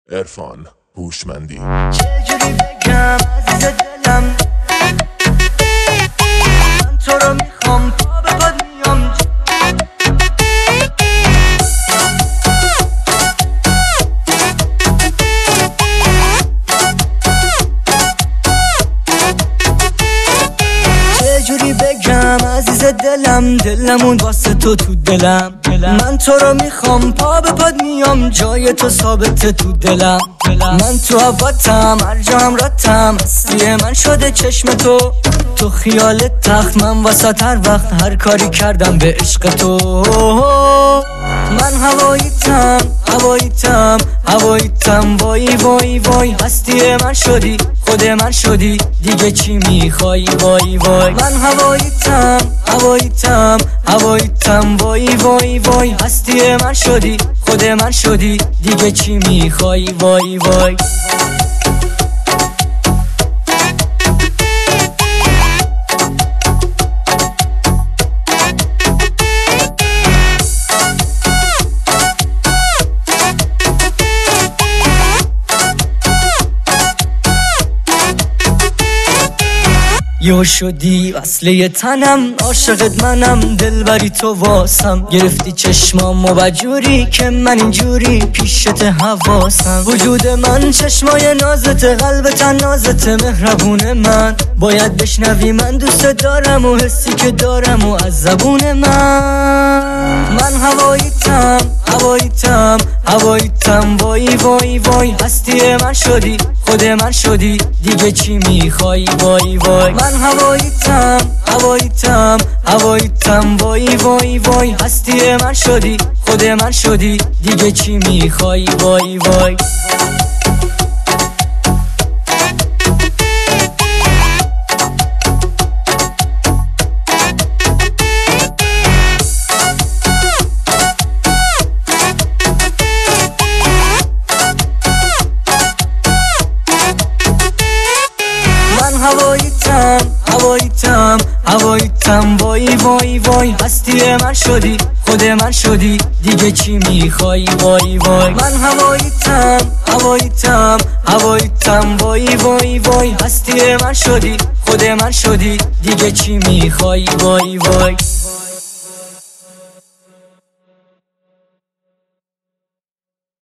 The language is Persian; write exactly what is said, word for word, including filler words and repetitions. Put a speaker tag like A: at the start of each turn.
A: عرفان هوشمندی.
B: چجوری بگم عزیز دلم، من تو رو میخوام پا به پاد میام. چجوری بگم عزیز دلم، دلمون واسه تو تو دلم. من تو رو میخوام پا به پاد میام، جای تو ثابته تو دلم. من تو هواتم، هر جا هم راتم، هستی من شده چشم تو. تو خیال تخت، من واسه هر وقت هر کاری کردم به عشق تو. من هواییتم هواییتم هواییتم، وای وای وای، هستی من شدی، خود من شدی، دیگه چی میخوای؟ وای وای. من هواییتم هواییتم هواییتم، وای وای وای، هستی من شدی، خود من شدی، دیگه چی میخوای؟ وای وای. یو شدی وصله تنم، عاشقت منم، دلبری تو واسم. گرفتی چشمام و بجوری که من اینجوری پیشت حواسم. وجود من چشمای نازته، قلبت نازته، مهربون من. باید بشنوی من دوست دارم و حسی که دارم و از زبون من. من هواییتم هواییتم هواییتم، وای وای وای، هستی من شدی، خود من شدی، دیگه چی میخوای؟ وای وای. من هواییتم هواییتم هواییتم، وای وای وای، هستی من شدی، خود من شدی، دیگه چی میخوای؟ وای وای. هواییتم هواییتم هواییتم، وای وای وای، هستی من شدی، خود من شدی، دیگه چی میخوای؟ وای وای. من هواییتم هواییتم هواییتم، وای وای وای، هستی من شدی، خود من شدی، دیگه چی میخوای؟ وای وای.